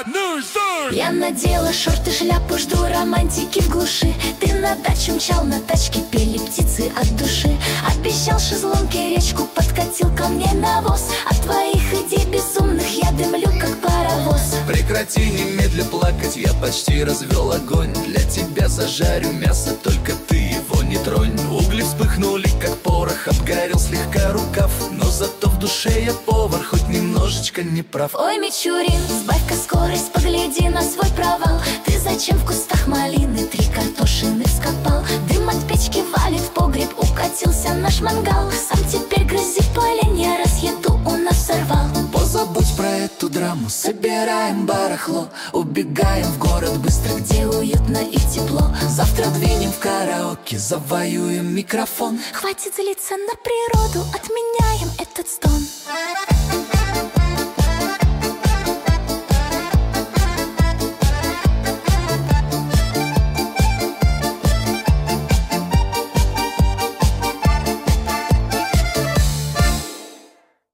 Я надела шорты, шляпу, жду романтики в глуши. Ты на дачу мчал, на тачке пели птицы от души. Обещал шезлонги, речку, подкатил ко мне навоз. От твоих идей безумных я дымлю, как паровоз. Прекрати немедля плакать, я почти развел огонь. Для тебя зажарю мясо, только ты его не тронь. Угли вспыхнули, как порох, обгорел слегка рукав. Но зато в душе я повар, хоть немножечко не прав. Ой, Мичурин, сбавь-ка скорость, погляди на свой провал. Ты зачем в кустах малины 3 картошины вскопал? Дым от печки валит в погреб, укатился наш мангал. Сам теперь грызи поленья, раз еду у нас сорвал. Позабудь про эту драму, собираем барахло. Убегаем в город быстро, где уютно и тепло. завтра двинем в караоке, завоюем микрофон. Хватит злиться на природу, отменяем этот стон.